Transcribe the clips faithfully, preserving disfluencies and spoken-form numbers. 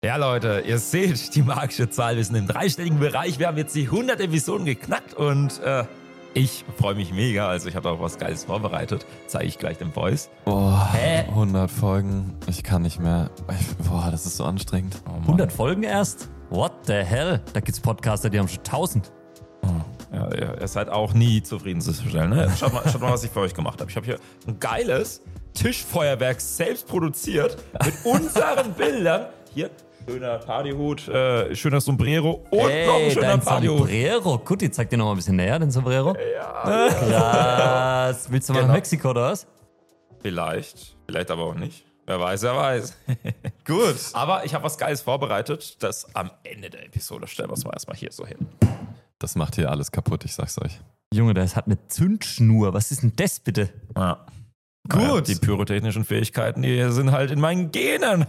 Ja, Leute, ihr seht die magische Zahl. Wir sind im dreistelligen Bereich. Wir haben jetzt die hundert Episoden geknackt und äh, ich freue mich mega. Also ich habe auch was Geiles vorbereitet. Zeige ich gleich dem Voice. Oh, Hä? hundert Folgen. Ich kann nicht mehr. Ich, boah, das ist so anstrengend. Oh, hundert Folgen erst? What the hell? Da gibt's Podcaster, die haben schon tausend. Oh. Ja, ihr, ihr seid auch nie zufriedenzustellen. Ne? Schaut mal, schaut mal, was ich für euch gemacht habe. Ich habe hier ein geiles Tischfeuerwerk selbst produziert mit unseren Bildern. Hier, schöner Partyhut, äh, schöner Sombrero und hey, noch ein schöner dein Partyhut. Sombrero. Guti, zeig dir noch mal ein bisschen näher, den Sombrero. Ja. Krass. Willst du mal Genau. nach Mexiko oder was? Vielleicht, vielleicht aber auch nicht. Wer weiß, wer weiß. Gut. Aber ich habe was Geiles vorbereitet, das am Ende der Episode stellen wir es mal erstmal hier so hin. Das macht hier alles kaputt, ich sag's euch. Junge, das hat eine Zündschnur. Was ist denn das bitte? Ja. Gut. Naja, die pyrotechnischen Fähigkeiten, die sind halt in meinen Genen.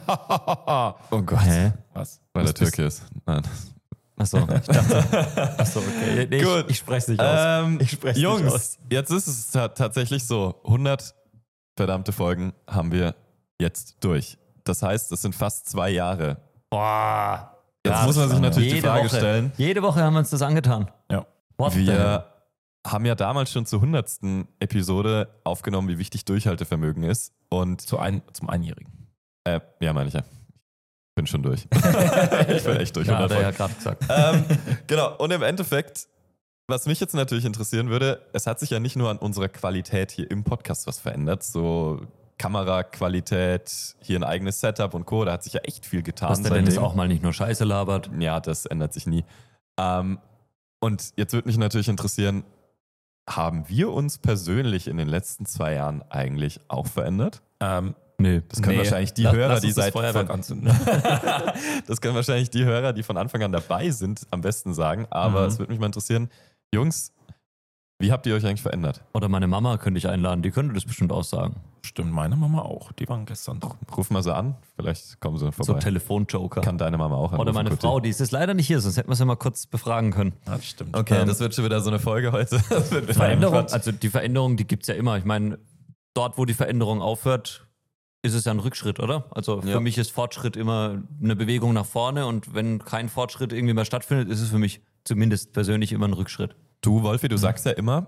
Oh Gott. Hä? Was? Weil er Türke ist. Nein. Achso, ich dachte. Achso, okay. Nee, Gut. Ich, ich spreche nicht aus. Ähm, Ich spreche Jungs, nicht aus. jetzt ist es ta- tatsächlich so. hundert verdammte Folgen haben wir jetzt durch. Das heißt, es sind fast zwei Jahre. Boah. Jetzt Ja, muss man sich natürlich die jede Frage Woche. stellen. Jede Woche haben wir uns das angetan. Ja. What the hell? Wir haben ja damals schon zur hundertsten Episode aufgenommen, wie wichtig Durchhaltevermögen ist. Und Zu ein, zum Einjährigen. äh, ja, meine ich ja. Ich bin schon durch. Ich bin echt durch. Ja, hat hundert er ja Folgen. gerade gesagt. ähm, genau, und im Endeffekt, was mich jetzt natürlich interessieren würde, es hat sich ja nicht nur an unserer Qualität hier im Podcast was verändert, so Kameraqualität, hier ein eigenes Setup und Co., da hat sich ja echt viel getan. Dass der Dennis seitdem. auch mal nicht nur Scheiße labert. Ja, das ändert sich nie. Ähm, und jetzt würde mich natürlich interessieren, haben wir uns persönlich in den letzten zwei Jahren eigentlich auch verändert? Ähm, Nee. Das können nee, wahrscheinlich die la- Hörer, lass die uns das seit Feuerwerk von, anzünden. das können wahrscheinlich die Hörer, die von Anfang an dabei sind, am besten sagen. Aber Mhm. es würde mich mal interessieren, Jungs, wie habt ihr euch eigentlich verändert? Oder meine Mama könnte ich einladen, die könnte das bestimmt auch sagen. Stimmt, meine Mama auch. Die waren gestern doch. Ruf mal sie an, vielleicht kommen sie So vorbei. Telefonjoker. Kann deine Mama auch anrufen. Oder meine Kuti. Frau, die ist jetzt leider nicht hier, sonst hätten wir sie mal kurz befragen können. Ja, das stimmt. Okay, Ähm, das wird schon wieder so eine Folge heute. Das wird wieder Veränderung, Quatsch. also die Veränderung, die gibt es ja immer. Ich meine, dort, wo die Veränderung aufhört, ist es ja ein Rückschritt, oder? Also für Ja. mich ist Fortschritt immer eine Bewegung nach vorne und wenn kein Fortschritt irgendwie mehr stattfindet, ist es für mich zumindest persönlich immer ein Rückschritt. Du, Wolfi, du sagst ja immer,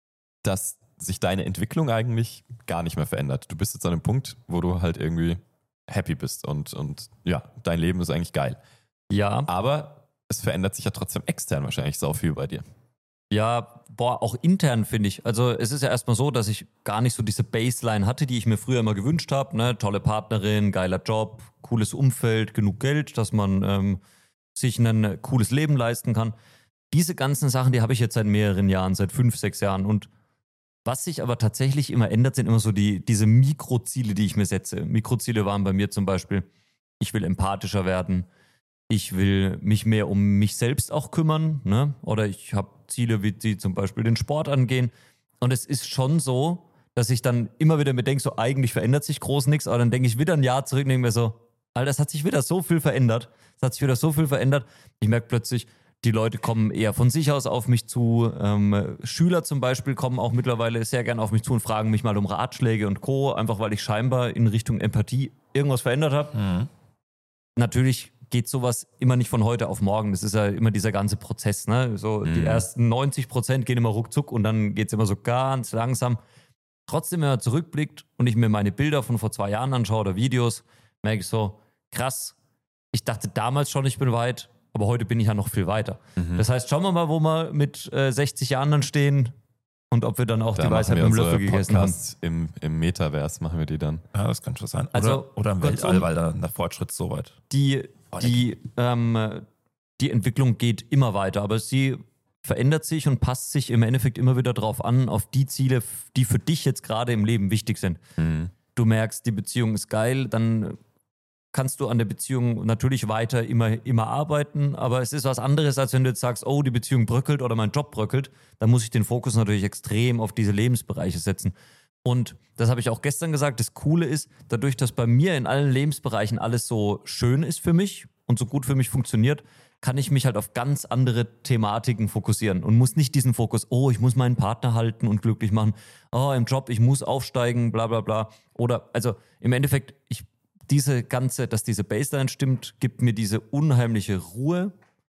dass sich deine Entwicklung eigentlich gar nicht mehr verändert. Du bist jetzt an einem Punkt, wo du halt irgendwie happy bist und, und ja, dein Leben ist eigentlich geil. Ja, Aber es verändert sich ja trotzdem extern wahrscheinlich sau viel bei dir. ja, boah, auch intern finde ich. Also es ist ja erstmal so, dass ich gar nicht so diese Baseline hatte, die ich mir früher immer gewünscht habe. Ne? Tolle Partnerin, geiler Job, cooles Umfeld, genug Geld, dass man ähm, sich ein cooles Leben leisten kann. Diese ganzen Sachen, die habe ich jetzt seit mehreren Jahren, seit fünf, sechs Jahren. Und was sich aber tatsächlich immer ändert, sind immer so die, diese Mikroziele, die ich mir setze. Mikroziele waren bei mir zum Beispiel, ich will empathischer werden, ich will mich mehr um mich selbst auch kümmern, ne? Oder ich habe Ziele, wie die zum Beispiel den Sport angehen. Und es ist schon so, dass ich dann immer wieder mir denke, so eigentlich verändert sich groß nichts, aber dann denke ich wieder ein Jahr zurück und denke mir so, Alter, es hat sich wieder so viel verändert. Es hat sich wieder so viel verändert. Ich merke plötzlich, die Leute kommen eher von sich aus auf mich zu. Ähm, Schüler zum Beispiel kommen auch mittlerweile sehr gern auf mich zu und fragen mich mal um Ratschläge und Co., einfach weil ich scheinbar in Richtung Empathie irgendwas verändert habe. Mhm. Natürlich geht sowas immer nicht von heute auf morgen. Das ist ja immer dieser ganze Prozess. Ne? So die Mhm. ersten neunzig Prozent gehen immer ruckzuck und dann geht es immer so ganz langsam. Trotzdem, wenn man zurückblickt und ich mir meine Bilder von vor zwei Jahren anschaue oder Videos, merke ich so, krass, ich dachte damals schon, ich bin weit, aber heute bin ich ja noch viel weiter. Mhm. Das heißt, schauen wir mal, wo wir mit äh, sechzig Jahren dann stehen und ob wir dann auch Da die machen Weisheit wir mit dem unsere Löffel gegessen haben. Podcasts im, im Metaverse, machen wir die dann. Ja, das kann schon sein. Oder, Also, oder im kurzum- Weltall, weil da der Fortschritt so weit. Die, die, ähm, die Entwicklung geht immer weiter, aber sie verändert sich und passt sich im Endeffekt immer wieder darauf an, auf die Ziele, die für dich jetzt gerade im Leben wichtig sind. Mhm. Du merkst, die Beziehung ist geil, dann kannst du an der Beziehung natürlich weiter immer, immer arbeiten, aber es ist was anderes, als wenn du jetzt sagst, oh, die Beziehung bröckelt oder mein Job bröckelt, dann muss ich den Fokus natürlich extrem auf diese Lebensbereiche setzen. Und das habe ich auch gestern gesagt, das Coole ist, dadurch, dass bei mir in allen Lebensbereichen alles so schön ist für mich und so gut für mich funktioniert, kann ich mich halt auf ganz andere Thematiken fokussieren und muss nicht diesen Fokus, oh, ich muss meinen Partner halten und glücklich machen, oh, im Job, ich muss aufsteigen, bla bla bla. Oder, also im Endeffekt, ich diese ganze, dass diese Baseline stimmt, gibt mir diese unheimliche Ruhe,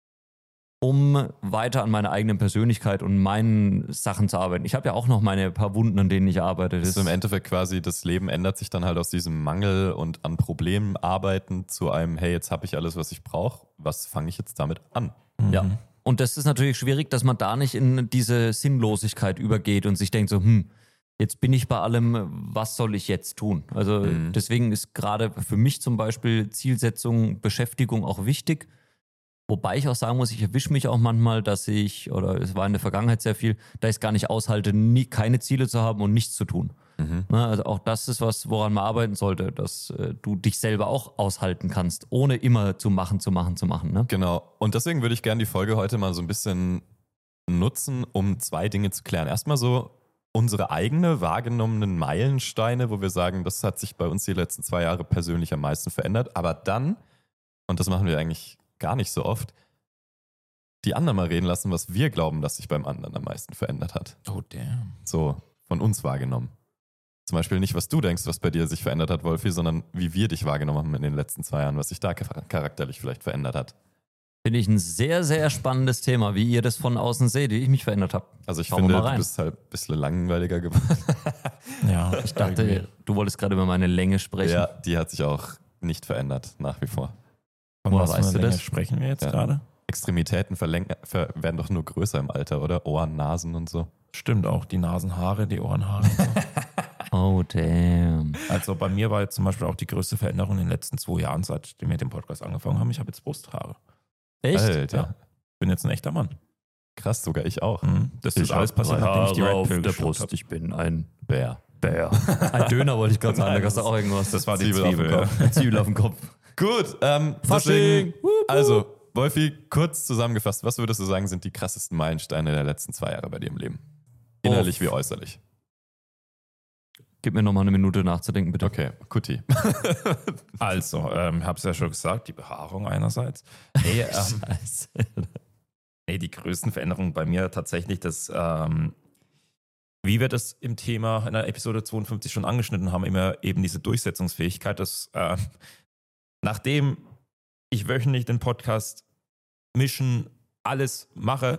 um weiter an meiner eigenen Persönlichkeit und meinen Sachen zu arbeiten. Ich habe ja auch noch meine paar Wunden, an denen ich arbeite. Das Das ist im Endeffekt quasi, das Leben ändert sich dann halt aus diesem Mangel und an Problemen arbeiten zu einem, hey, jetzt habe ich alles, was ich brauche, was fange ich jetzt damit an? Ja. Und das ist natürlich schwierig, dass man da nicht in diese Sinnlosigkeit übergeht und sich denkt so, hm, jetzt bin ich bei allem, was soll ich jetzt tun? Also Mhm. deswegen ist gerade für mich zum Beispiel Zielsetzung, Beschäftigung auch wichtig. Wobei ich auch sagen muss, ich erwische mich auch manchmal, dass ich, oder es war in der Vergangenheit sehr viel, da ich es gar nicht aushalte, nie, keine Ziele zu haben und nichts zu tun. Mhm. Ne, also auch das ist was, woran man arbeiten sollte, dass äh, du dich selber auch aushalten kannst, ohne immer zu machen, zu machen, zu machen. Ne? Genau. Und deswegen würde ich gerne die Folge heute mal so ein bisschen nutzen, um zwei Dinge zu klären. Erstmal so unsere eigene wahrgenommenen Meilensteine, wo wir sagen, das hat sich bei uns die letzten zwei Jahre persönlich am meisten verändert. Aber dann, und das machen wir eigentlich gar nicht so oft, die anderen mal reden lassen, was wir glauben, dass sich beim anderen am meisten verändert hat. Oh, damn. So von uns wahrgenommen. Zum Beispiel nicht, was du denkst, was bei dir sich verändert hat, Wolfi, sondern wie wir dich wahrgenommen haben in den letzten zwei Jahren, was sich da charakterlich vielleicht verändert hat. Finde ich ein sehr, sehr spannendes Thema, wie ihr das von außen seht, wie ich mich verändert habe. Also ich Schauen wir finde, mal du rein. bist halt ein bisschen langweiliger geworden. Ja, Ich dachte, du wolltest gerade über meine Länge sprechen. Ja, die hat sich auch nicht verändert, nach wie vor. Von Woher was für weißt einer du Länge das? sprechen wir jetzt Ja. gerade? Extremitäten verläng- ver- werden doch nur größer im Alter, oder? Ohren, Nasen und so. Stimmt auch, die Nasenhaare, die Ohrenhaare. Und so. Oh, damn. Also bei mir war jetzt zum Beispiel auch die größte Veränderung in den letzten zwei Jahren, seitdem wir den Podcast angefangen haben. Ich habe jetzt Brusthaare. Echt? Alter, Ja. Ich bin jetzt ein echter Mann. krass, sogar ich auch. Mhm. Das ist Ich alles hab passiert, drei nachdem ich die Haare Red auf Pill der geschluckt Brust. habe. Ich bin ein Bär. Bär. Ein Döner wollte ich gerade sagen, da gab es auch irgendwas. Das war die Zwiebel auf dem Zwiebel. Kopf. ja. Zwiebel auf dem Kopf. Gut, ähm, Fasching. deswegen, also, Wolfi, kurz zusammengefasst, was würdest du sagen, sind die krassesten Meilensteine der letzten zwei Jahre bei dir im Leben? Innerlich wie äußerlich. Gib mir nochmal eine Minute nachzudenken, bitte. Okay, Kuti. Also, ähm, habe es ja schon gesagt, die Behaarung einerseits. Nee, ähm, Scheiße. nee, die größten Veränderungen bei mir tatsächlich, dass, ähm, wie wir das im Thema in der Episode zweiundfünfzig schon angeschnitten haben, immer eben diese Durchsetzungsfähigkeit, dass äh, nachdem ich wöchentlich den Podcast mischen, alles mache,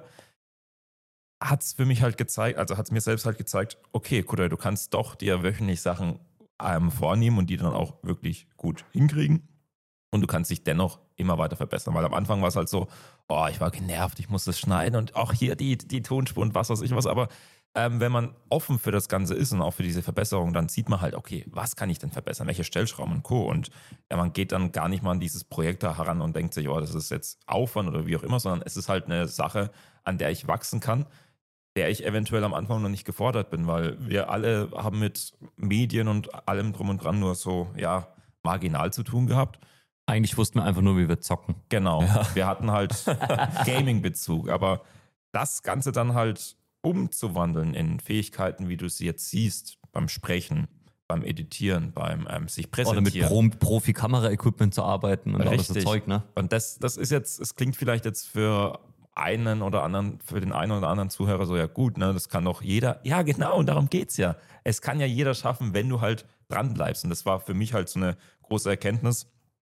hat es für mich halt gezeigt, also hat es mir selbst halt gezeigt, okay, Kutter, du kannst doch dir wöchentlich Sachen ähm, vornehmen und die dann auch wirklich gut hinkriegen. Und du kannst dich dennoch immer weiter verbessern. Weil am Anfang war es halt so, oh, ich war genervt, ich muss das schneiden und auch hier die, die Tonspur und was weiß ich was. Aber ähm, wenn man offen für das Ganze ist und auch für diese Verbesserung, dann sieht man halt, okay, was kann ich denn verbessern? Welche Stellschrauben und Co. Und ja, man geht dann gar nicht mal an dieses Projekt da heran und denkt sich, oh, das ist jetzt Aufwand oder wie auch immer, sondern es ist halt eine Sache, an der ich wachsen kann, der ich eventuell am Anfang noch nicht gefordert bin, weil wir alle haben mit Medien und allem drum und dran nur so, ja, marginal zu tun gehabt. Eigentlich wussten wir einfach nur, wie wir zocken. Genau, wir hatten halt Gaming-Bezug, aber das Ganze dann halt umzuwandeln in Fähigkeiten, wie du sie jetzt siehst, beim Sprechen, beim Editieren, beim ähm, sich Oder mit präsentieren. Pro Profi-Kamera-Equipment zu arbeiten und alles so Richtig. Zeug, ne? Und das, das ist jetzt, es klingt vielleicht jetzt für einen oder anderen, für den einen oder anderen Zuhörer so, ja gut, ne, das kann doch jeder, ja genau, und darum geht's ja. Es kann ja jeder schaffen, wenn du halt dran bleibst. Und das war für mich halt so eine große Erkenntnis,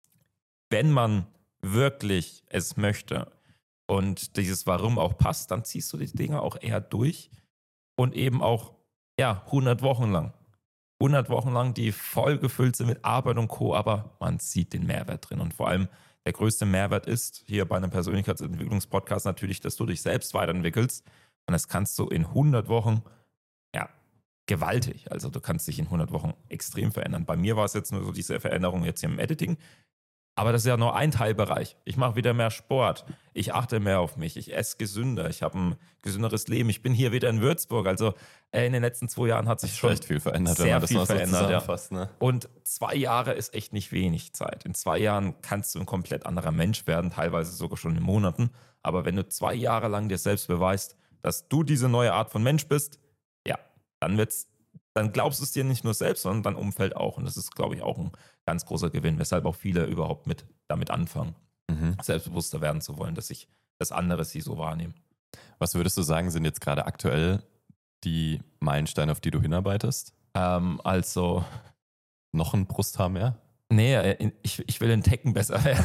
wenn man wirklich es möchte und dieses Warum auch passt, dann ziehst du die Dinge auch eher durch und eben auch, ja, hundert Wochen lang. hundert Wochen lang, die voll gefüllt sind mit Arbeit und Co., aber man sieht den Mehrwert drin. Und vor allem der größte Mehrwert ist hier bei einem Persönlichkeitsentwicklungspodcast natürlich, dass du dich selbst weiterentwickelst. Und das kannst du in hundert Wochen, ja, gewaltig. Also du kannst dich in hundert Wochen extrem verändern. Bei mir war es jetzt nur so diese Veränderung jetzt hier im Editing. Aber das ist ja nur ein Teilbereich. Ich mache wieder mehr Sport. Ich achte mehr auf mich. Ich esse gesünder. Ich habe ein gesünderes Leben. Ich bin hier wieder in Würzburg. Also äh, in den letzten zwei Jahren hat sich schon Echt viel verändert, wenn sehr man das viel mal so verändert, ja. zusammenfasst. Ne? Und zwei Jahre ist echt nicht wenig Zeit. In zwei Jahren kannst du ein komplett anderer Mensch werden, teilweise sogar schon in Monaten. Aber wenn du zwei Jahre lang dir selbst beweist, dass du diese neue Art von Mensch bist, ja, dann wird's, dann glaubst du es dir nicht nur selbst, sondern dein Umfeld auch. Und das ist, glaube ich, auch ein ganz großer Gewinn, weshalb auch viele überhaupt mit damit anfangen, Mhm. selbstbewusster werden zu wollen, dass sich das andere sie so wahrnehmen. Was würdest du sagen, sind jetzt gerade aktuell die Meilensteine, auf die du hinarbeitest? Ähm, also, Noch ein Brusthaar mehr? Nee, äh, ich, ich will in Tekken besser werden.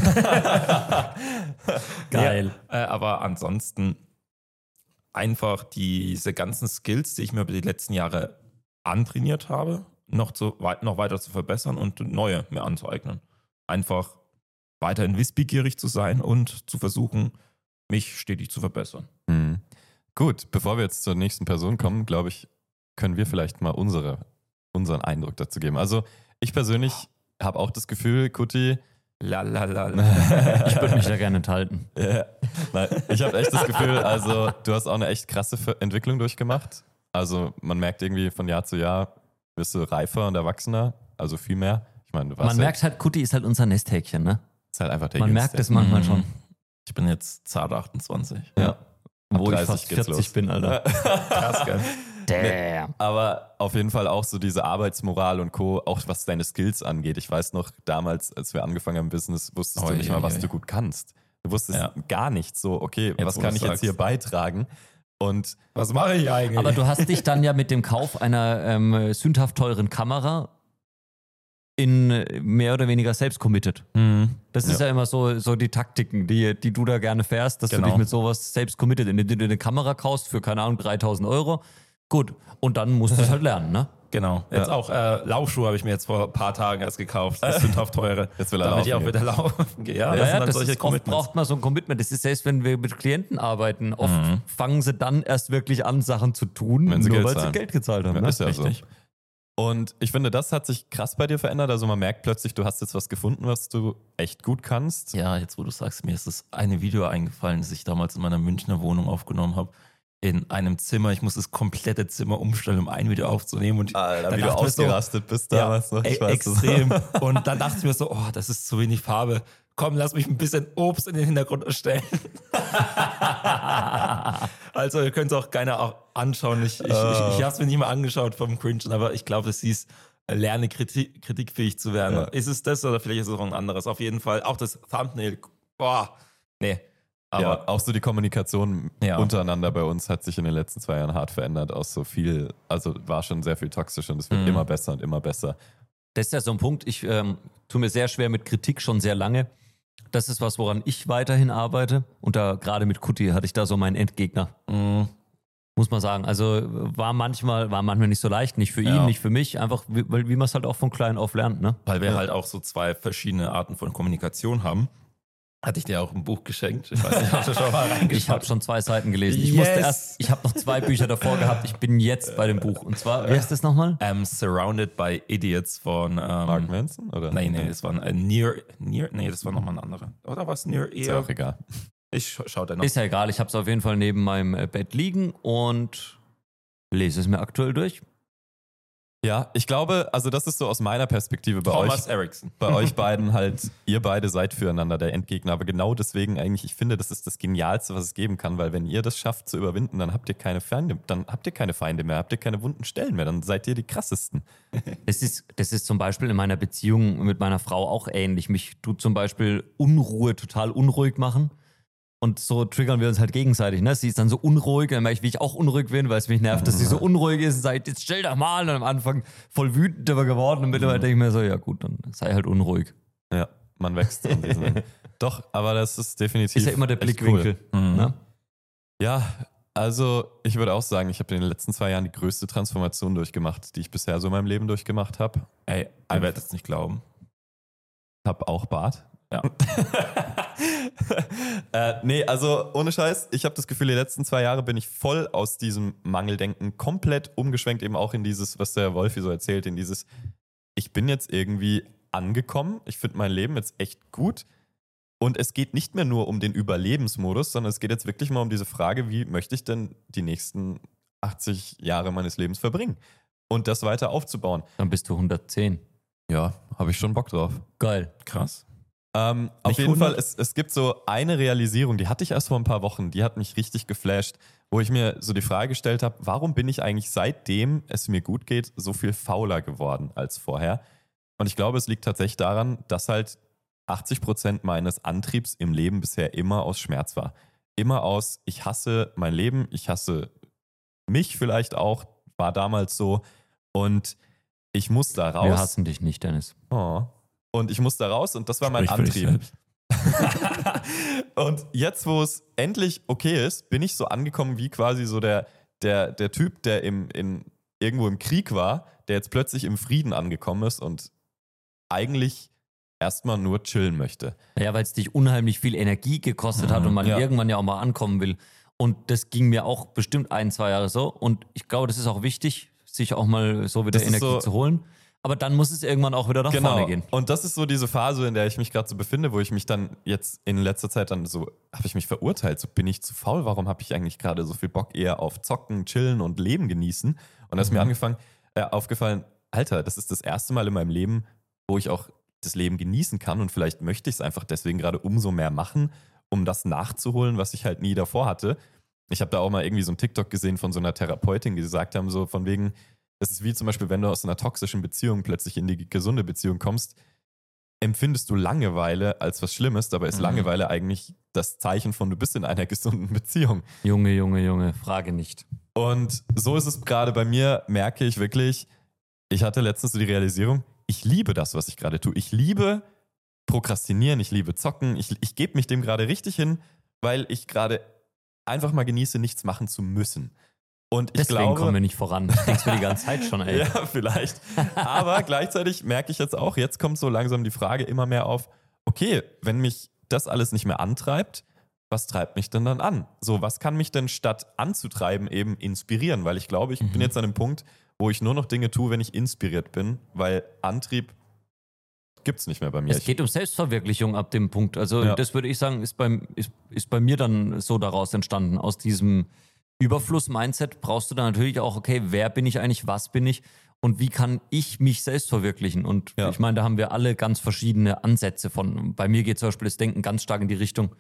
Geil. Nee, äh, aber ansonsten einfach diese ganzen Skills, die ich mir über die letzten Jahre antrainiert habe, noch, zu, noch weiter zu verbessern und neue mir anzueignen. Einfach weiterhin wissbegierig zu sein und zu versuchen, mich stetig zu verbessern. Hm. Gut, bevor wir jetzt zur nächsten Person kommen, glaube ich, können wir vielleicht mal unsere, unseren Eindruck dazu geben. Also ich persönlich habe auch das Gefühl, Kuti, La, la, la, la. Ich würde mich da gerne enthalten. Ja. Nein, ich habe echt das Gefühl, also du hast auch eine echt krasse Entwicklung durchgemacht. Also man merkt irgendwie von Jahr zu Jahr, wirst du reifer und erwachsener, also viel mehr. Ich meine, du warst Man ja, merkt halt, Kuti ist halt unser Nesthäkchen, ne? ist halt einfach der Man Jüngste. merkt es manchmal schon. Ich bin jetzt zart achtundzwanzig. Ja. Wo ich dreißig fast geht's vierzig los. bin, Alter. Krass, gell? Damn. Aber auf jeden Fall auch so diese Arbeitsmoral und Co., auch was deine Skills angeht. Ich weiß noch, damals, als wir angefangen haben im Business, wusstest Oh, du nicht je, mal, was je. du gut kannst. Du wusstest Ja. gar nicht so, okay, Jetzt, was wo kann du's ich jetzt sagst. hier beitragen? Und Was mache ich eigentlich? Aber du hast dich dann ja mit dem Kauf einer ähm, sündhaft teuren Kamera in äh, mehr oder weniger selbst committed. Mhm. Das ist ja immer so, so die Taktiken, die, die du da gerne fährst, dass Genau. du dich mit sowas selbst committed, indem du dir eine Kamera kaufst für, keine Ahnung, dreitausend Euro. Gut, und dann musst du es halt lernen, ne? Genau. Jetzt Ja. auch äh, Laufschuhe habe ich mir jetzt vor ein paar Tagen erst gekauft. Das sind auf teure. Jetzt will er damit ich laufen auch wieder laufen gehe. Ja, Ja, das ja, sind dann das solche ist, oft Commitments. braucht man so ein Commitment. Das ist selbst, wenn wir mit Klienten arbeiten, oft fangen sie dann erst wirklich an, Sachen zu tun, Wenn sie nur Geld weil zahlen. sie Geld gezahlt haben. Ja, Ne? ist ja Richtig. so. Und ich finde, das hat sich krass bei dir verändert. Also man merkt plötzlich, du hast jetzt was gefunden, was du echt gut kannst. Ja, jetzt wo du sagst, mir ist das eine Video eingefallen, das ich damals in meiner Münchner Wohnung aufgenommen habe. In einem Zimmer. Ich muss das komplette Zimmer umstellen, um ein Video aufzunehmen. Und Alter, dann wie du dachte ich mir so, ausgerastet bist ja, damals noch. ey, Ich weiß das. extrem. Und dann dachte ich mir so, oh, das ist zu wenig Farbe. Komm, lass mich ein bisschen Obst in den Hintergrund stellen. Also ihr könnt es auch gerne auch anschauen. Ich, ich, ich, ich habe es mir nicht mal angeschaut vom Cringe, aber ich glaube, es hieß, lerne Kritik, kritikfähig zu werden. Ja. Ist es das oder vielleicht ist es auch ein anderes? Auf jeden Fall. Auch das Thumbnail. Boah, nee. Aber Ja, auch so die Kommunikation Ja. untereinander bei uns hat sich in den letzten zwei Jahren hart verändert. Aus so viel, also war schon sehr viel toxisch und es wird Mhm. immer besser und immer besser. Das ist ja so ein Punkt, ich ähm, tue mir sehr schwer mit Kritik schon sehr lange. Das ist was, woran ich weiterhin arbeite. Und da gerade mit Kuti hatte ich da so meinen Endgegner. mh, Muss man sagen. Also war manchmal, war manchmal nicht so leicht, nicht für ihn, Ja. nicht für mich, einfach wie, weil wie man es halt auch von klein auf lernt, ne? weil wir halt auch so zwei verschiedene Arten von Kommunikation haben. Hatte ich dir auch ein Buch geschenkt. Ich weiß nicht, ob du schon mal reingeschaut Ich habe schon zwei Seiten gelesen. Ich Yes. musste erst, ich habe noch zwei Bücher davor gehabt. Ich bin jetzt bei dem Buch. Und zwar, wie heißt das nochmal? Ähm, Surrounded by Idiots von ähm, Mark Manson? Oder? Nee, nee, das war ein äh, Near, Near, nee, das war nochmal ein anderer. Oder was? Near Ist ja eher? auch egal. Ich scha schau da noch. Ist ja egal, ich habe es auf jeden Fall neben meinem äh, Bett liegen und lese es mir aktuell durch. Ja, ich glaube, also das ist so aus meiner Perspektive bei Thomas euch, Erickson. bei euch beiden halt, ihr beide seid füreinander der Endgegner, aber genau deswegen eigentlich, ich finde, das ist das Genialste, was es geben kann, weil wenn ihr das schafft zu überwinden, dann habt ihr keine Feinde, dann habt ihr keine Feinde mehr, habt ihr keine wunden Stellen mehr, dann seid ihr die krassesten. Das ist, das ist zum Beispiel in meiner Beziehung mit meiner Frau auch ähnlich. Mich tut zum Beispiel Unruhe total unruhig machen. Und so triggern wir uns halt gegenseitig. Ne? Sie ist dann so unruhig, dann merke ich, wie ich auch unruhig bin, weil es mich nervt, dass sie so unruhig ist. Und sage, jetzt stell doch mal. Und am Anfang voll wütend aber geworden. Und mittlerweile denke ich mir so, ja gut, dann sei halt unruhig. Ja, man wächst an diesen. Doch, aber das ist definitiv. Ist ja immer der echt Blickwinkel. Cool. Ne? Ja, also ich würde auch sagen, ich habe in den letzten zwei Jahren die größte Transformation durchgemacht, die ich bisher so in meinem Leben durchgemacht habe. Ey, ihr werdet es nicht glauben. Hab auch Bart. Ja. äh, nee, also ohne Scheiß, ich habe das Gefühl, die letzten zwei Jahre bin ich voll aus diesem Mangeldenken komplett umgeschwenkt, eben auch in dieses, was der Wolfi so erzählt, in dieses, ich bin jetzt irgendwie angekommen, ich finde mein Leben jetzt echt gut und es geht nicht mehr nur um den Überlebensmodus, sondern es geht jetzt wirklich mal um diese Frage, wie möchte ich denn die nächsten achtzig Jahre meines Lebens verbringen und das weiter aufzubauen. Dann bist du hundertzehn. Ja, habe ich schon Bock drauf. Geil. Krass. Ähm, auf Nicht jeden hundert? Fall, es, es gibt so eine Realisierung, die hatte ich erst vor ein paar Wochen, die hat mich richtig geflasht, wo ich mir so die Frage gestellt habe, warum bin ich eigentlich seitdem es mir gut geht, so viel fauler geworden als vorher? Und ich glaube, es liegt tatsächlich daran, dass halt achtzig Prozent meines Antriebs im Leben bisher immer aus Schmerz war. Immer aus, ich hasse mein Leben, ich hasse mich vielleicht auch, war damals so und ich muss da raus. Wir hassen dich nicht, Dennis. Oh. Und ich musste raus und das war mein Sprich für dich Antrieb. selbst. Und jetzt, wo es endlich okay ist, bin ich so angekommen wie quasi so der, der, der Typ, der im, in, irgendwo im Krieg war, der jetzt plötzlich im Frieden angekommen ist und eigentlich erstmal nur chillen möchte. Ja, weil es dich unheimlich viel Energie gekostet hat und man Ja. irgendwann ja auch mal ankommen will. Und das ging mir auch bestimmt ein, zwei Jahre so. Und ich glaube, das ist auch wichtig, sich auch mal so wieder Das ist Energie so- zu holen. Aber dann muss es irgendwann auch wieder nach Genau. vorne gehen. Und das ist so diese Phase, in der ich mich gerade so befinde, wo ich mich dann jetzt in letzter Zeit dann so, habe ich mich verurteilt, so bin ich zu faul, warum habe ich eigentlich gerade so viel Bock eher auf Zocken, Chillen und Leben genießen? Und da ist mir angefangen, äh, aufgefallen, Alter, das ist das erste Mal in meinem Leben, wo ich auch das Leben genießen kann und vielleicht möchte ich es einfach deswegen gerade umso mehr machen, um das nachzuholen, was ich halt nie davor hatte. Ich habe da auch mal irgendwie so ein TikTok gesehen von so einer Therapeutin, die gesagt haben, so von wegen, das ist wie zum Beispiel, wenn du aus einer toxischen Beziehung plötzlich in die gesunde Beziehung kommst, empfindest du Langeweile als was Schlimmes, dabei ist Mhm. Langeweile eigentlich das Zeichen von, du bist in einer gesunden Beziehung. Junge, Junge, Junge, frage nicht. Und so ist es gerade bei mir, merke ich wirklich, ich hatte letztens so die Realisierung, ich liebe das, was ich gerade tue. Ich liebe Prokrastinieren, ich liebe Zocken, ich, ich gebe mich dem gerade richtig hin, weil ich gerade einfach mal genieße, nichts machen zu müssen. Und ich Deswegen glaube, kommen wir nicht voran. Ich denk's mir die ganze Zeit schon, ey. ja, vielleicht. Aber gleichzeitig merke ich jetzt auch, jetzt kommt so langsam die Frage immer mehr auf, okay, wenn mich das alles nicht mehr antreibt, was treibt mich denn dann an? So, was kann mich denn statt anzutreiben eben inspirieren? Weil ich glaube, ich bin jetzt an einem Punkt, wo ich nur noch Dinge tue, wenn ich inspiriert bin, weil Antrieb gibt es nicht mehr bei mir. Es geht um Selbstverwirklichung ab dem Punkt. Also Ja. das würde ich sagen, ist, beim, ist, ist bei mir dann so daraus entstanden. Aus diesem Überfluss-Mindset brauchst du dann natürlich auch, okay, wer bin ich eigentlich, was bin ich und wie kann ich mich selbst verwirklichen? Und Ja. ich meine, da haben wir alle ganz verschiedene Ansätze von. Bei mir geht zum Beispiel das Denken ganz stark in die Richtung,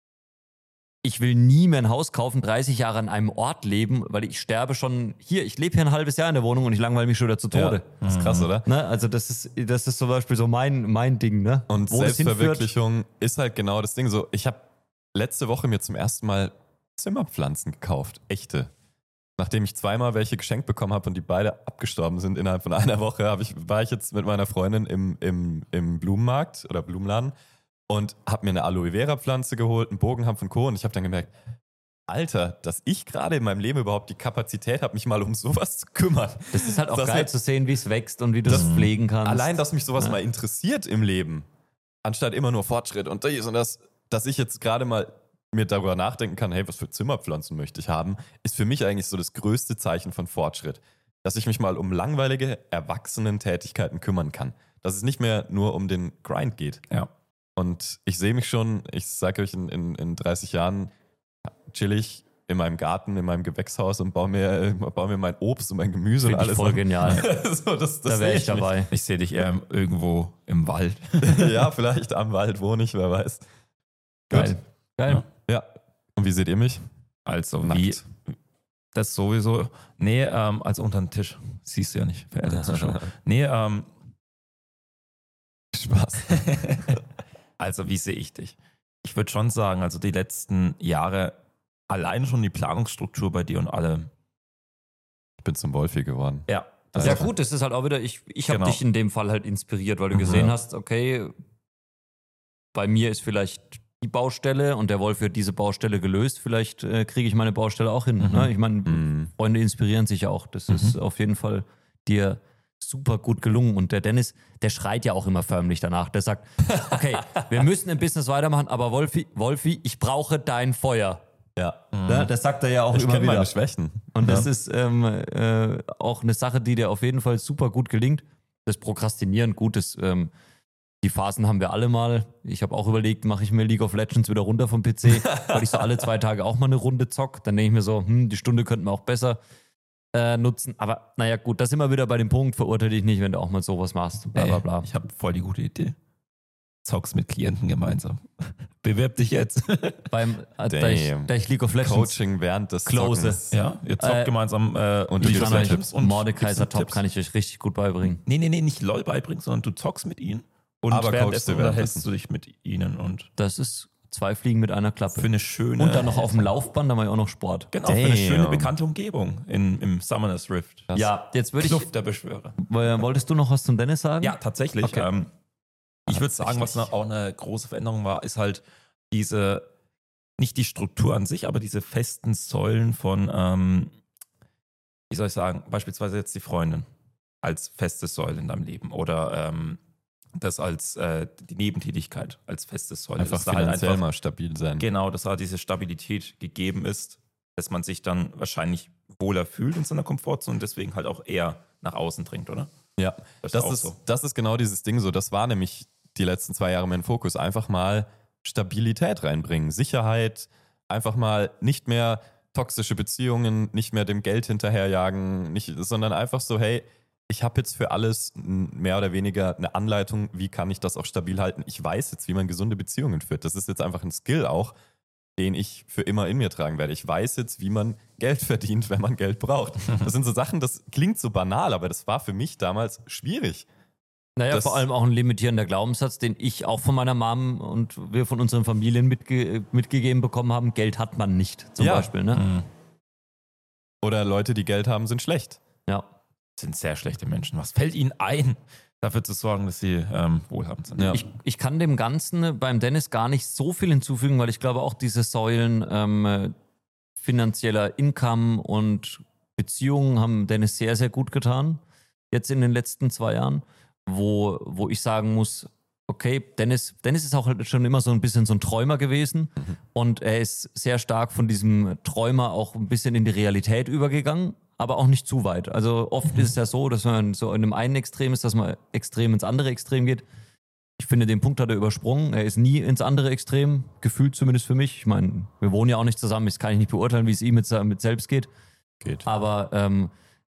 ich will nie mehr ein Haus kaufen, dreißig Jahre an einem Ort leben, weil ich sterbe schon hier. Ich lebe hier ein halbes Jahr in der Wohnung und ich langweile mich schon wieder zu ja, Tode. das ist krass, oder? Ne? Also das ist, das ist zum Beispiel so mein, mein Ding. Ne? Und Wo das hinführt, Selbstverwirklichung ist halt genau das Ding. So, ich habe letzte Woche mir zum ersten Mal Zimmerpflanzen gekauft. Echte. Nachdem ich zweimal welche geschenkt bekommen habe und die beide abgestorben sind innerhalb von einer Woche, hab ich, war ich jetzt mit meiner Freundin im, im, im Blumenmarkt oder Blumenladen und habe mir eine Aloe Vera Pflanze geholt, einen Bogenhampf und Co. Und ich habe dann gemerkt, Alter, dass ich gerade in meinem Leben überhaupt die Kapazität habe, mich mal um sowas zu kümmern. Das ist halt auch Das geil halt- zu sehen, wie es wächst und wie du es Das- pflegen kannst. Allein, dass mich sowas Ja. mal interessiert im Leben, anstatt immer nur Fortschritt und dies und das, dass ich jetzt gerade mal mir darüber nachdenken kann, hey, was für Zimmerpflanzen möchte ich haben, ist für mich eigentlich so das größte Zeichen von Fortschritt. Dass ich mich mal um langweilige Erwachsenen-Tätigkeiten kümmern kann. Dass es nicht mehr nur um den Grind geht. Ja. Und ich sehe mich schon, ich sage euch, in, in, in dreißig Jahren chillig in meinem Garten, in meinem Gewächshaus und baue mir, äh, baue mir mein Obst und mein Gemüse Finde und ich alles. voll an. genial. so, das, das Da wäre sehe ich mich. dabei. Ich sehe dich eher irgendwo im Wald. Ja, vielleicht am Wald wohne ich, wer weiß. Geil. Geil. Ja. Und wie seht ihr mich? Also Nackt. wie das sowieso. Nee, ähm, als unter den Tisch. Siehst du ja nicht, verehrte Zuschauer. Nee, ähm, Spaß. also wie sehe ich dich? Ich würde schon sagen, also die letzten Jahre, allein schon die Planungsstruktur bei dir und allem. Ich bin zum Wolfi geworden. Ja. Also- Ja gut, das ist halt auch wieder, ich, ich habe Genau. dich in dem Fall halt inspiriert, weil du gesehen Ja. hast, okay, bei mir ist vielleicht die Baustelle und der Wolf hat diese Baustelle gelöst, vielleicht äh, kriege ich meine Baustelle auch hin. Mhm. Ne? Ich meine, Mhm. Freunde inspirieren sich ja auch. Das Mhm. ist auf jeden Fall dir super gut gelungen. Und der Dennis, der schreit ja auch immer förmlich danach. Der sagt, okay, wir müssen im Business weitermachen, aber Wolfi, Wolfi, ich brauche dein Feuer. Ja. Ne? Das sagt er ja auch Ich immer kenne wieder. meine Schwächen. Und das ja. ist ähm, äh, auch eine Sache, die dir auf jeden Fall super gut gelingt. Das Prokrastinieren, gut, das, ähm, die Phasen haben wir alle mal. Ich habe auch überlegt, mache ich mir League of Legends wieder runter vom P C, weil ich so alle zwei Tage auch mal eine Runde zock. Dann denke ich mir so, hm, die Stunde könnten wir auch besser äh, nutzen. Aber naja, gut, das sind wir wieder bei dem Punkt, verurteile dich nicht, wenn du auch mal sowas machst. Bla, bla, bla. Ey, ich habe voll die gute Idee. Zockst mit Klienten gemeinsam. Bewirb dich jetzt. Beim, äh, da, ich, Damn. da ich League of Legends Coaching während des Close. Zockens. Ja, ihr zockt Äh, gemeinsam äh, und ich League of kann euch Legends und Mordekaiser gibst Top Tipps. kann ich euch richtig gut beibringen. Nee, nee, nee, nicht LOL beibringen, sondern du zockst mit ihnen und Aber coachst währenddessen du währenddessen. unterhältst du dich mit ihnen und Das ist zwei Fliegen mit einer Klappe. für eine schöne Und dann noch auf dem Laufband, da mache ich auch noch Sport. genau, für eine Damn. schöne bekannte Umgebung in, im Summoners Rift. Das- Ja, jetzt würde ich. Kluft der Beschwörer. Wolltest du noch was zum Dennis sagen? Ja, tatsächlich. Okay. Ähm, würde sagen, was eine, auch eine große Veränderung war, ist halt diese, nicht die Struktur an sich, aber diese festen Säulen von, ähm, wie soll ich sagen, beispielsweise jetzt die Freundin als feste Säule in deinem Leben oder ähm, das als äh, die Nebentätigkeit als feste Säule. Einfach dass da halt finanziell einfach, mal stabil sein. Genau, dass da diese Stabilität gegeben ist, dass man sich dann wahrscheinlich wohler fühlt in seiner Komfortzone und deswegen halt auch eher nach außen dringt, oder? Ja, Das das, ist auch ist, so. das ist genau dieses Ding so. Das war nämlich die letzten zwei Jahre mein Fokus. Einfach mal Stabilität reinbringen, Sicherheit, einfach mal nicht mehr toxische Beziehungen, nicht mehr dem Geld hinterherjagen, nicht, sondern einfach so, hey, ich habe jetzt für alles mehr oder weniger eine Anleitung, wie kann ich das auch stabil halten. Ich weiß jetzt, wie man gesunde Beziehungen führt. Das ist jetzt einfach ein Skill auch, den ich für immer in mir tragen werde. Ich weiß jetzt, wie man Geld verdient, wenn man Geld braucht. Das sind so Sachen, das klingt so banal, aber das war für mich damals schwierig. Naja, Das- vor allem auch ein limitierender Glaubenssatz, den ich auch von meiner Mom und wir von unseren Familien mitge mitgegeben bekommen haben. Geld hat man nicht, zum Ja. Beispiel. Ne? Mhm. Oder Leute, die Geld haben, sind schlecht. Ja. Sind sehr schlechte Menschen. Was fällt ihnen ein, dafür zu sorgen, dass sie ähm, wohlhabend sind? Ja. Ich, ich kann dem Ganzen beim Dennis gar nicht so viel hinzufügen, weil ich glaube auch diese Säulen ähm, finanzieller Income und Beziehungen haben Dennis sehr, sehr gut getan. Jetzt in den letzten zwei Jahren, wo, wo ich sagen muss, okay, Dennis, Dennis ist auch halt schon immer so ein bisschen so ein Träumer gewesen Mhm. und er ist sehr stark von diesem Träumer auch ein bisschen in die Realität übergegangen, aber auch nicht zu weit. Also oft ist es ja so, dass man so in einem einen Extrem ist, dass man extrem ins andere Extrem geht. Ich finde, den Punkt hat er übersprungen. Er ist nie ins andere Extrem, gefühlt zumindest für mich. Ich meine, wir wohnen ja auch nicht zusammen, das kann ich nicht beurteilen, wie es ihm mit, mit selbst geht. Geht. Aber ähm,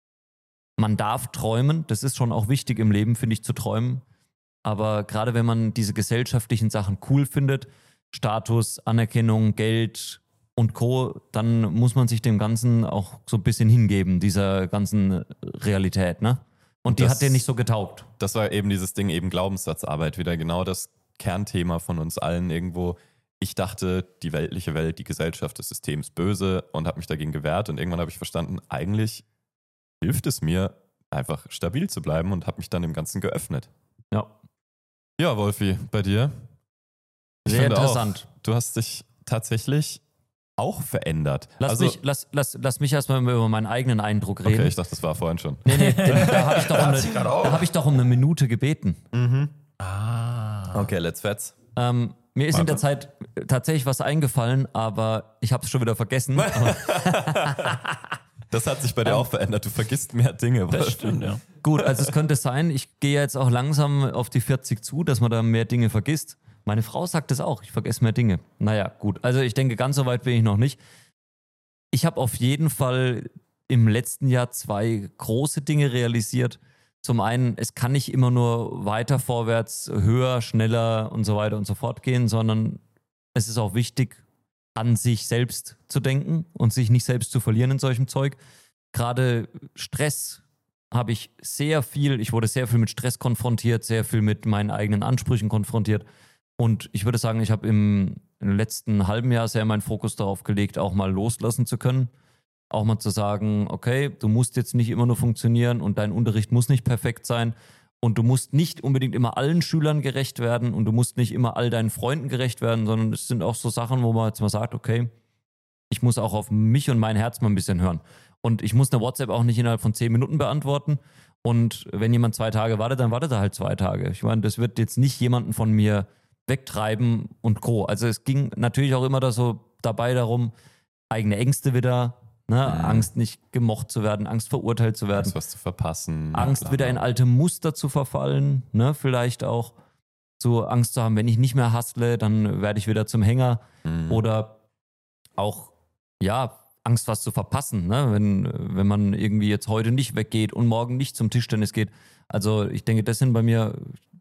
man darf träumen, das ist schon auch wichtig im Leben, finde ich, zu träumen. Aber gerade wenn man diese gesellschaftlichen Sachen cool findet, Status, Anerkennung, Geld und Co., dann muss man sich dem Ganzen auch so ein bisschen hingeben, dieser ganzen Realität, ne? Und die Das- hat dir nicht so getaugt. Das war eben dieses Ding, eben Glaubenssatzarbeit, wieder genau das Kernthema von uns allen irgendwo. Ich dachte, die weltliche Welt, die Gesellschaft, das System ist böse und habe mich dagegen gewehrt und irgendwann habe ich verstanden, eigentlich hilft es mir, einfach stabil zu bleiben und habe mich dann dem Ganzen geöffnet. Ja, Ja, Wolfi, bei dir? Ich sehr finde auch, interessant. du hast dich tatsächlich auch verändert. Lass, also, mich, lass, lass, lass mich erstmal über meinen eigenen Eindruck reden. okay, ich dachte, das war vorhin schon. Nee, nee, den, da habe ich, doch um hat sie grad eine- auch. da hab ich doch um eine Minute gebeten. Ah. Okay, let's fetz. Ähm, mir ist in Warte. der Zeit tatsächlich was eingefallen, aber ich habe es schon wieder vergessen. Aber Das hat sich bei dir auch verändert. Du vergisst mehr Dinge. Das stimmt, ja. gut, also es könnte sein, ich gehe jetzt auch langsam auf die vierzig zu, dass man da mehr Dinge vergisst. Meine Frau sagt es auch, ich vergesse mehr Dinge. Naja, gut, also ich denke, ganz so weit bin ich noch nicht. Ich habe auf jeden Fall im letzten Jahr zwei große Dinge realisiert. Zum einen, es kann nicht immer nur weiter vorwärts, höher, schneller und so weiter und so fort gehen, sondern es ist auch wichtig, an sich selbst zu denken und sich nicht selbst zu verlieren in solchem Zeug. Gerade Stress habe ich sehr viel, ich wurde sehr viel mit Stress konfrontiert, sehr viel mit meinen eigenen Ansprüchen konfrontiert. Und ich würde sagen, ich habe im, im letzten halben Jahr sehr meinen Fokus darauf gelegt, auch mal loslassen zu können. Auch mal zu sagen, okay, du musst jetzt nicht immer nur funktionieren und dein Unterricht muss nicht perfekt sein und du musst nicht unbedingt immer allen Schülern gerecht werden und du musst nicht immer all deinen Freunden gerecht werden, sondern es sind auch so Sachen, wo man jetzt mal sagt, okay, ich muss auch auf mich und mein Herz mal ein bisschen hören. Und ich muss eine WhatsApp auch nicht innerhalb von zehn Minuten beantworten. Und wenn jemand zwei Tage wartet, dann wartet er halt zwei Tage. Ich meine, das wird jetzt nicht jemanden von mir wegtreiben und Co. Also es ging natürlich auch immer da so dabei darum, eigene Ängste wieder, ne? Mhm. Angst nicht gemocht zu werden, Angst verurteilt zu werden, Angst, was zu verpassen. Angst bla, wieder bla. in alte Muster zu verfallen, ne? Vielleicht auch so Angst zu haben, wenn ich nicht mehr hustle, dann werde ich wieder zum Hänger Mhm. oder auch, ja, Angst, was zu verpassen, ne? wenn, wenn man irgendwie jetzt heute nicht weggeht und morgen nicht zum Tischtennis geht. Also ich denke, das sind bei mir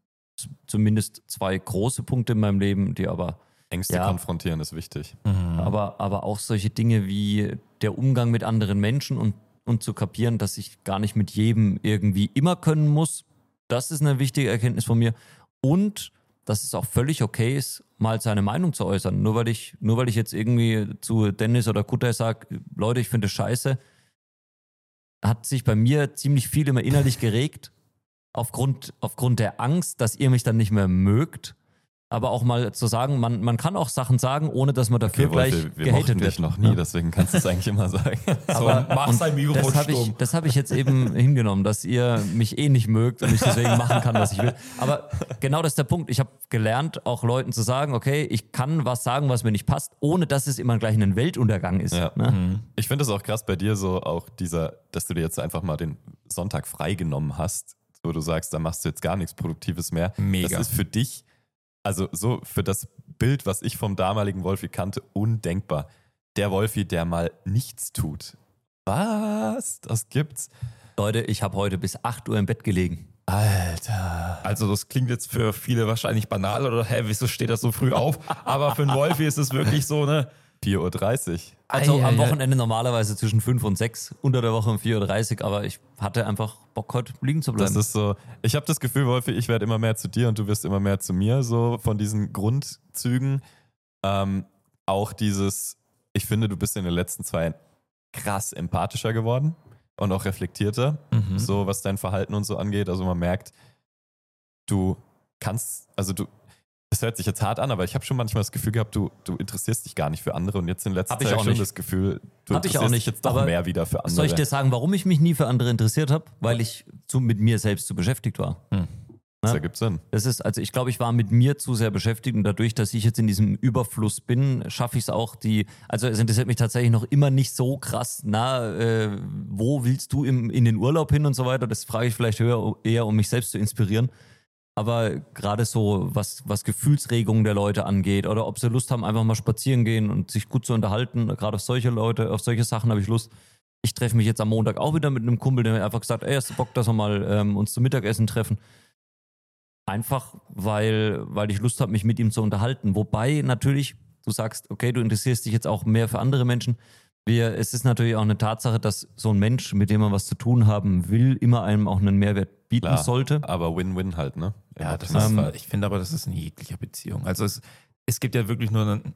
z- zumindest zwei große Punkte in meinem Leben, die aber, Ängste Ja. konfrontieren ist wichtig. aber, aber auch solche Dinge wie der Umgang mit anderen Menschen und, und zu kapieren, dass ich gar nicht mit jedem irgendwie immer können muss. Das ist eine wichtige Erkenntnis von mir. Und dass es auch völlig okay ist, mal seine Meinung zu äußern. Nur weil ich, nur weil ich jetzt irgendwie zu Dennis oder Kutter sage, Leute, ich finde das scheiße, hat sich bei mir ziemlich viel immer innerlich geregt. aufgrund, aufgrund der Angst, dass ihr mich dann nicht mehr mögt, aber auch mal zu sagen, man, man kann auch Sachen sagen, ohne dass man dafür Okay, gleich Wolfi, wir gehatet mochten wird. dich noch nie, deswegen kannst du es eigentlich immer sagen. Aber mach und sein Mikrofon das habe ich, stumm. das hab ich jetzt eben hingenommen, dass ihr mich eh nicht mögt und ich deswegen machen kann, was ich will. Aber genau das ist der Punkt. Ich habe gelernt, auch Leuten zu sagen, okay, ich kann was sagen, was mir nicht passt, ohne dass es immer gleich ein Weltuntergang ist. Ja. Ne? Ich finde es auch krass bei dir so, auch dieser, dass du dir jetzt einfach mal den Sonntag freigenommen hast, wo du sagst, da machst du jetzt gar nichts Produktives mehr. Mega. Das ist für dich, also so für das Bild, was ich vom damaligen Wolfi kannte, undenkbar. Der Wolfi, der mal nichts tut. Was? Das gibt's? Leute, ich habe heute bis acht Uhr im Bett gelegen. Alter. Also das klingt jetzt für viele wahrscheinlich banal oder hä, wieso steht das so früh auf? Aber für einen Wolfi ist es wirklich so, ne? vier Uhr dreißig. Also Ei, am ei, ei. Wochenende normalerweise zwischen fünf und sechs, unter der Woche um vier Uhr dreißig, aber ich hatte einfach Bock, heute liegen zu Das bleiben. ist so, ich habe das Gefühl, Wolfi, ich werde immer mehr zu dir und du wirst immer mehr zu mir, so von diesen Grundzügen. Ähm, auch dieses, ich finde, du bist in den letzten zwei Jahren krass empathischer geworden und auch reflektierter, Mhm. so was dein Verhalten und so angeht. Also man merkt, du kannst, also du, es hört sich jetzt hart an, aber ich habe schon manchmal das Gefühl gehabt, du, du interessierst dich gar nicht für andere und jetzt in letzter Hab ich Zeit auch schon nicht. das Gefühl, du Hab ich interessierst auch dich nicht, jetzt doch aber mehr wieder für andere. Soll ich dir sagen, warum ich mich nie für andere interessiert habe? Weil ich zu, mit mir selbst zu beschäftigt war. Das ne? ergibt Sinn. Das ist, also ich glaube, ich war mit mir zu sehr beschäftigt und dadurch, dass ich jetzt in diesem Überfluss bin, schaffe ich es auch, die, also es interessiert mich tatsächlich noch immer nicht so krass, na, äh, wo willst du im, in den Urlaub hin und so weiter, das frage ich vielleicht höher, eher, um mich selbst zu inspirieren. Aber gerade so, was, was Gefühlsregungen der Leute angeht oder ob sie Lust haben, einfach mal spazieren gehen und sich gut zu unterhalten, gerade auf solche Leute, auf solche Sachen habe ich Lust. Ich treffe mich jetzt am Montag auch wieder mit einem Kumpel, der mir einfach gesagt, ey, hast du Bock, dass wir mal ähm, uns zum Mittagessen treffen? Einfach, weil, weil ich Lust habe, mich mit ihm zu unterhalten. Wobei natürlich, du sagst, okay, du interessierst dich jetzt auch mehr für andere Menschen. Wir, es ist natürlich auch eine Tatsache, dass so ein Mensch, mit dem man was zu tun haben will, immer einem auch einen Mehrwert bieten Klar, sollte. aber Win-Win halt, ne? Ja, das Ähm, ist, ich finde aber, das ist in jeglicher Beziehung. Also es, es gibt ja wirklich nur einen,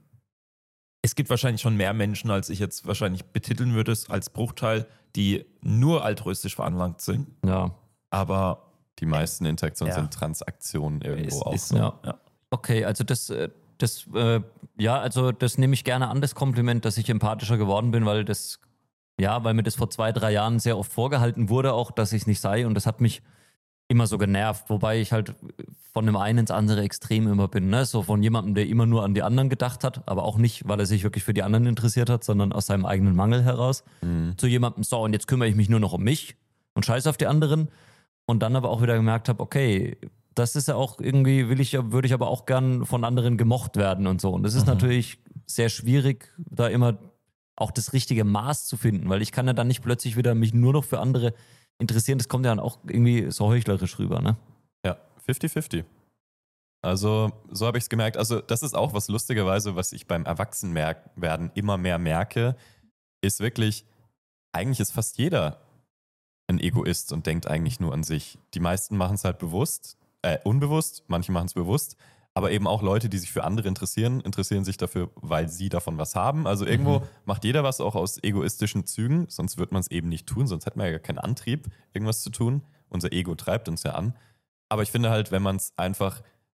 es gibt wahrscheinlich schon mehr Menschen, als ich jetzt wahrscheinlich betiteln würde, als Bruchteil, die nur altruistisch veranlagt sind. Ja. Aber Die meisten Interaktionen Ja. sind Transaktionen irgendwo ist, auch. ist so. so. Ja. Ja. Okay, also das, äh, das, äh, ja, also das nehme ich gerne an, das Kompliment, dass ich empathischer geworden bin, weil das, ja, weil mir das vor zwei, drei Jahren sehr oft vorgehalten wurde, auch, dass ich es nicht sei und das hat mich immer so genervt, wobei ich halt von dem einen ins andere Extrem immer bin, ne? So von jemandem, der immer nur an die anderen gedacht hat, aber auch nicht, weil er sich wirklich für die anderen interessiert hat, sondern aus seinem eigenen Mangel heraus, Mhm. zu jemandem, so, und jetzt kümmere ich mich nur noch um mich und scheiß auf die anderen und dann aber auch wieder gemerkt habe, okay, das ist ja auch irgendwie, will ich, würde ich aber auch gern von anderen gemocht werden und so. Und das ist natürlich sehr schwierig, da immer auch das richtige Maß zu finden, weil ich kann ja dann nicht plötzlich wieder mich nur noch für andere interessieren. Das kommt ja dann auch irgendwie so heuchlerisch rüber, ne? Ja, fifty fifty. Also, so habe ich es gemerkt. Also, das ist auch was lustigerweise, was ich beim Erwachsenwerden immer mehr merke, ist wirklich, eigentlich ist fast jeder ein Egoist und denkt eigentlich nur an sich. Die meisten machen es halt bewusst, äh, unbewusst, manche machen es bewusst, aber eben auch Leute, die sich für andere interessieren, interessieren sich dafür, weil sie davon was haben. Also irgendwo Mhm. macht jeder was auch aus egoistischen Zügen, sonst wird man es eben nicht tun, sonst hätte man ja gar keinen Antrieb, irgendwas zu tun. Unser Ego treibt uns ja an. Aber ich finde halt, wenn man es einfach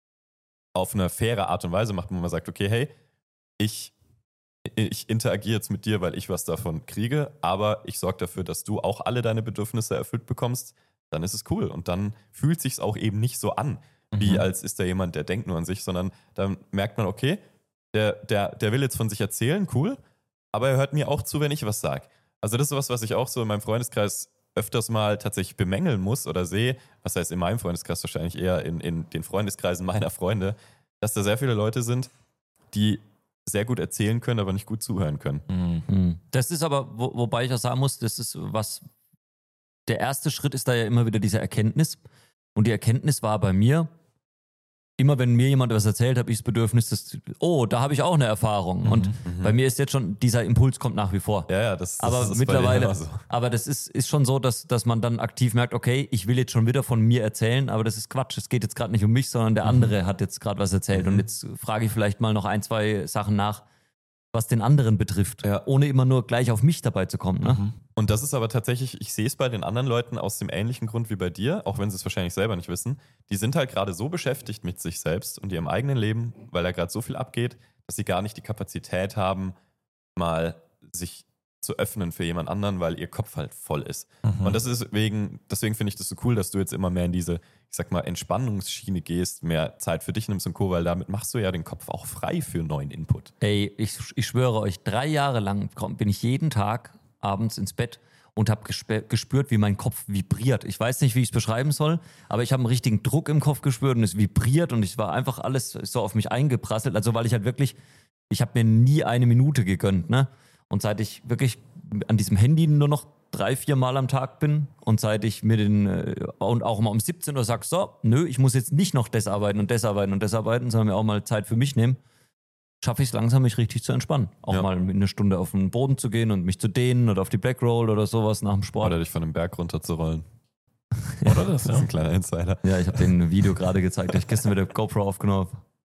auf eine faire Art und Weise macht, wo man sagt, okay, hey, ich, ich interagiere jetzt mit dir, weil ich was davon kriege, aber ich sorge dafür, dass du auch alle deine Bedürfnisse erfüllt bekommst, dann ist es cool. Und dann fühlt sich's auch eben nicht so an, wie Mhm. als ist da jemand, der denkt nur an sich, sondern dann merkt man, okay, der, der, der will jetzt von sich erzählen, cool, aber er hört mir auch zu, wenn ich was sage. Also das ist was, was ich auch so in meinem Freundeskreis öfters mal tatsächlich bemängeln muss oder sehe, was heißt in meinem Freundeskreis wahrscheinlich eher in, in den Freundeskreisen meiner Freunde, dass da sehr viele Leute sind, die sehr gut erzählen können, aber nicht gut zuhören können. Mhm. Das ist aber, wo, wobei ich auch sagen muss, das ist was, der erste Schritt ist da ja immer wieder diese Erkenntnis. Und die Erkenntnis war bei mir, immer wenn mir jemand was erzählt, habe ich das Bedürfnis, dass, oh, da habe ich auch eine Erfahrung. Und bei mir ist jetzt schon, dieser Impuls kommt nach wie vor. Ja, ja, das, das aber ist bei dir mittlerweile, genauso. aber das ist, ist schon so, dass, dass man dann aktiv merkt, okay, ich will jetzt schon wieder von mir erzählen, aber das ist Quatsch. Es geht jetzt gerade nicht um mich, sondern der andere hat jetzt gerade was erzählt. Und jetzt frage ich vielleicht mal noch ein, zwei Sachen nach, was den anderen betrifft, Ja. ohne immer nur gleich auf mich dabei zu kommen. Ne? Mhm. Und das ist aber tatsächlich, ich sehe es bei den anderen Leuten aus dem ähnlichen Grund wie bei dir, auch wenn sie es wahrscheinlich selber nicht wissen. Die sind halt gerade so beschäftigt mit sich selbst und ihrem eigenen Leben, weil da gerade so viel abgeht, dass sie gar nicht die Kapazität haben, mal sich zu öffnen für jemand anderen, weil ihr Kopf halt voll ist. Mhm. Und das ist wegen, deswegen finde ich das so cool, dass du jetzt immer mehr in diese, ich sag mal, Entspannungsschiene gehst, mehr Zeit für dich nimmst und Co., weil damit machst du ja den Kopf auch frei für neuen Input. Ey, ich, ich schwöre euch, drei Jahre lang komm- bin ich jeden Tag abends ins Bett und habe gespürt, wie mein Kopf vibriert. Ich weiß nicht, wie ich es beschreiben soll, aber ich habe einen richtigen Druck im Kopf gespürt und es vibriert und es war einfach alles so auf mich eingeprasselt. Also weil ich halt wirklich, ich habe mir nie eine Minute gegönnt, ne? Und seit ich wirklich an diesem Handy nur noch drei, vier Mal am Tag bin und seit ich mir den, äh, und auch mal um siebzehn Uhr sag, so, nö, ich muss jetzt nicht noch das arbeiten und das arbeiten und das arbeiten, sondern mir auch mal Zeit für mich nehmen, schaffe ich es langsam, mich richtig zu entspannen. Auch Ja. mal eine Stunde auf den Boden zu gehen und mich zu dehnen oder auf die Black Roll oder sowas nach dem Sport. Oder dich von einem Berg runterzurollen. Oder das, Das ist ein kleiner Insider. Ja, ich habe den Video gerade gezeigt, das ich gestern mit der GoPro aufgenommen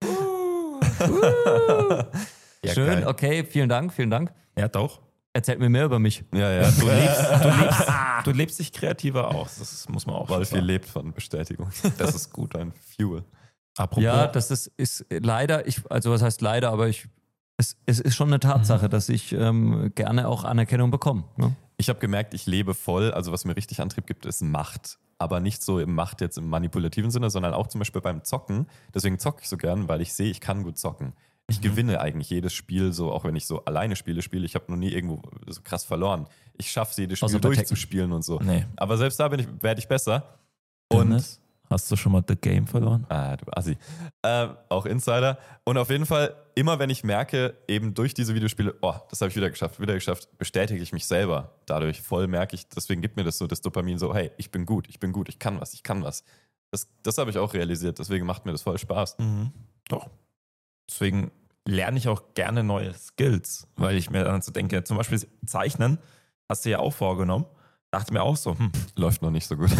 habe. Ja, Schön, geil. okay, vielen Dank, vielen Dank. Ja, doch. Erzählt mir mehr über mich. Ja, ja. Du lebst, du lebst, du lebst dich kreativer aus. Das muss man auch Weil schon viel sagen. lebt von Bestätigung. Das ist gut, ein Fuel. Apropos, Ja, das ist, ist leider, ich, also was heißt leider, aber ich, es, es ist schon eine Tatsache, dass ich ähm, gerne auch Anerkennung bekomme. Ne? Ich habe gemerkt, ich lebe voll. Also was mir richtig Antrieb gibt, ist Macht. Aber nicht so im Macht jetzt im manipulativen Sinne, sondern auch zum Beispiel beim Zocken. Deswegen zocke ich so gern, weil ich sehe, ich kann gut zocken. Ich gewinne eigentlich jedes Spiel so, auch wenn ich so alleine Spiele spiele. Ich habe noch nie irgendwo so krass verloren. Ich schaffe es, jedes Spiel Außer bei durchzuspielen und so. Nee. Aber selbst da bin ich, werde ich besser. Und Dennis, hast du schon mal The Game verloren? Ah, du Assi. Ähm, auch Insider. Und auf jeden Fall, immer wenn ich merke, eben durch diese Videospiele, oh, das habe ich wieder geschafft, wieder geschafft, bestätige ich mich selber. Dadurch voll merke ich, deswegen gibt mir das so das Dopamin so, hey, ich bin gut, ich bin gut, ich kann was, ich kann was. Das, das habe ich auch realisiert, deswegen macht mir das voll Spaß. Mhm. Doch. Deswegen lerne ich auch gerne neue Skills, weil ich mir dann so denke, zum Beispiel Zeichnen, hast du ja auch vorgenommen. Dachte mir auch so, hm, Läuft noch nicht so gut.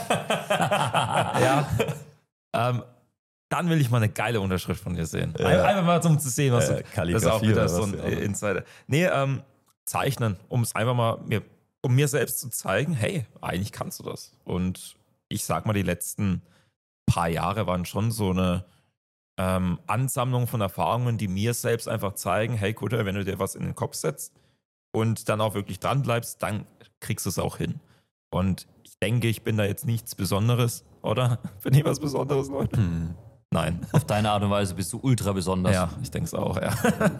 ja. ähm, dann will ich mal eine geile Unterschrift von dir sehen. Ja. Ein- Einfach mal, um zu sehen, was Äh, du. Das ist Kalligrafie auch wieder oder so was, ein ja. äh, Insider. Nee, ähm, zeichnen, um es einfach mal mir, um mir selbst zu zeigen, hey, eigentlich kannst du das. Und ich sag mal, die letzten paar Jahre waren schon so eine ähm, Ansammlung von Erfahrungen, die mir selbst einfach zeigen, hey Kutter, wenn du dir was in den Kopf setzt und dann auch wirklich dran bleibst, dann kriegst du es auch hin. Und ich denke, ich bin da jetzt nichts Besonderes, oder? Bin ich was Besonderes, Leute? Hm. Nein. Auf deine Art und Weise bist du ultra besonders. Ja, ich denke es auch, ja.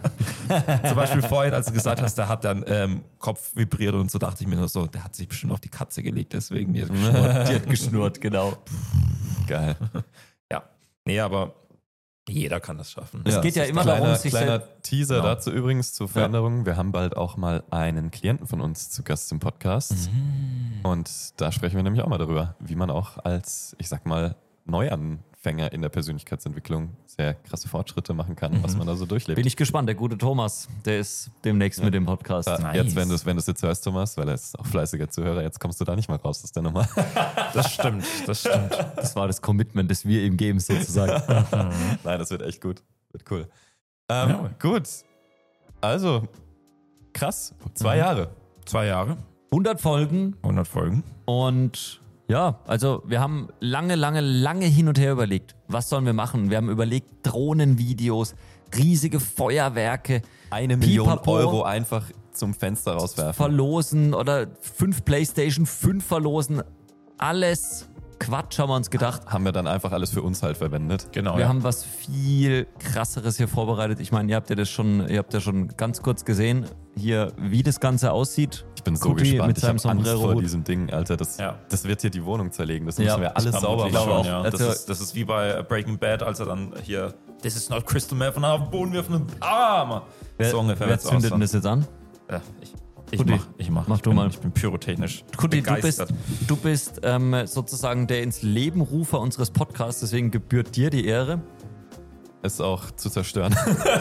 Zum Beispiel vorhin, als du gesagt hast, der hat dann ähm, Kopf vibriert und so, dachte ich mir nur so, der hat sich bestimmt auf die Katze gelegt, deswegen die hat geschnurrt. Die hat geschnurrt, genau. Geil. Ja. Nee, aber jeder kann das schaffen. Es geht ja immer kleiner, darum, sich kleiner Teaser Genau. dazu übrigens zur Veränderung. Wir haben bald auch mal einen Klienten von uns zu Gast im Podcast. Und da sprechen wir nämlich auch mal darüber, wie man auch als, ich sag mal, Neuanfänger in der Persönlichkeitsentwicklung sehr krasse Fortschritte machen kann, was man da so durchlebt. Bin ich gespannt. Der gute Thomas, der ist demnächst mit dem Podcast. Ja, Nice. Jetzt, wenn du es wenn du's jetzt hörst, Thomas, weil er ist auch fleißiger Zuhörer, jetzt kommst du da nicht mal raus aus der Nummer. Das stimmt, das stimmt. Das war das Commitment, das wir ihm geben, sozusagen. Nein, das wird echt gut. Wird cool. Ähm, Ja. Gut. Also, krass. Zwei Mhm. Jahre. Zwei Jahre, hundert Folgen hundert Folgen. und ja, also wir haben lange, lange, lange hin und her überlegt, was sollen wir machen. Wir haben überlegt, Drohnenvideos, riesige Feuerwerke, Eine Million Pipapo. Euro einfach zum Fenster rauswerfen. verlosen oder fünf PlayStation fünf verlosen. Alles Quatsch, haben wir uns gedacht. Haben wir dann einfach alles für uns halt verwendet. Genau. Wir ja. haben was viel krasseres hier vorbereitet. Ich meine, ihr habt ja das schon, ihr habt ja schon ganz kurz gesehen, hier, wie das Ganze aussieht. Ich bin so Kuti gespannt. mit Ich seinem habe Angst vor Sombrero-Hut. diesem Ding, Alter. Das, Ja. das wird hier die Wohnung zerlegen. Das Ja, müssen wir alles Das sauber vermutlich machen. glaube schon, auch. ja. Das, Also- ist, das ist wie bei Breaking Bad, als er dann hier This is not crystal meth und auf den Boden wirft und ah, Mann. Wer, So ungefähr wer wird's zündet denn aussehen. das jetzt an? Ja, ich ich Kuti, mach, ich mach. mach ich du bin, mal. Ich bin pyrotechnisch Kuti, du bist, begeistert. du bist ähm, sozusagen der ins Leben Rufer unseres Podcasts, deswegen gebührt dir die Ehre, Ist auch zu zerstören.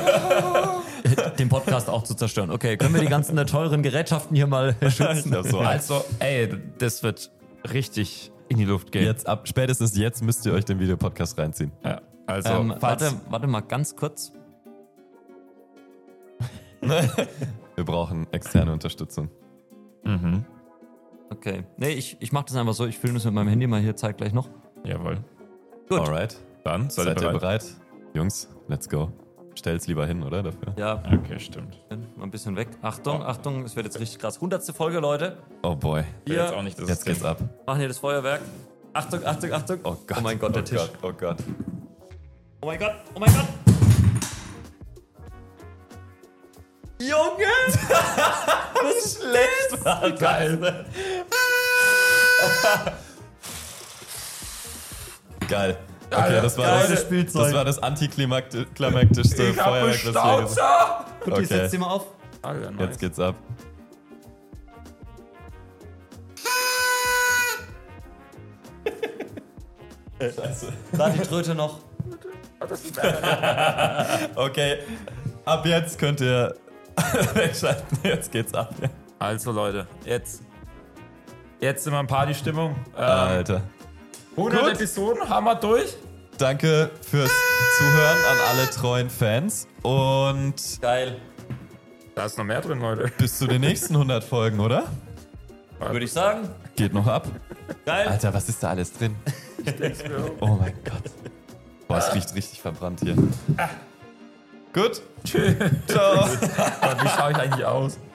den Podcast auch zu zerstören. Okay, können wir die ganzen äh, teuren Gerätschaften hier mal schützen? Ja, so. Also, ey, das wird richtig in die Luft gehen. Jetzt ab, spätestens jetzt müsst ihr euch den Videopodcast reinziehen. Ja, also, ähm, falls, warte, warte mal ganz kurz. Wir brauchen externe Unterstützung. Mhm. Okay. Nee, ich, ich mach das einfach so. Ich filme das mit meinem Handy mal hier, zeig gleich noch. Jawohl. Gut. Alright. Dann seid, Seid ihr ihr bereit? bereit? Jungs, let's go. Stell's lieber hin, oder? Dafür. Ja, Okay, stimmt. mal ein bisschen weg. Achtung, Achtung, es wird jetzt richtig krass. hundertste Folge, Leute. Oh boy. Ich will jetzt auch Wir nicht, dass Jetzt es geht's ab. machen hier das Feuerwerk. Achtung, Achtung, Achtung. Oh Gott. Oh mein Gott, der oh Tisch. Gott, oh Gott. Oh mein Gott, oh mein Gott. Junge! Das ist schlecht, Alter. geil. Geil. Okay, das war Geil. das, Spielzeug. das war das antiklimaktischste Ich hab Feuerwerk, das wir gesehen Bestauzer. Gut, Okay. ich setz die mal auf. Alter, haben. nice. Jetzt geht's ab. Scheiße. Da die Tröte noch. Okay, ab jetzt könnt ihr wegschalten. Jetzt geht's ab. Also Leute, jetzt, jetzt sind wir in Partystimmung. Ähm, Alter. hundert Gut. Episoden haben wir durch. Danke fürs Zuhören an alle treuen Fans und Geil. Da ist noch mehr drin, Leute. bis zu den nächsten hundert Folgen, oder? Würde ich sagen. Geht noch ab. Geil. Alter, was ist da alles drin? Denkst du? Oh mein Gott. Boah, es riecht richtig verbrannt hier. Gut. Tschüss. Ciao. Wie schaue ich eigentlich aus?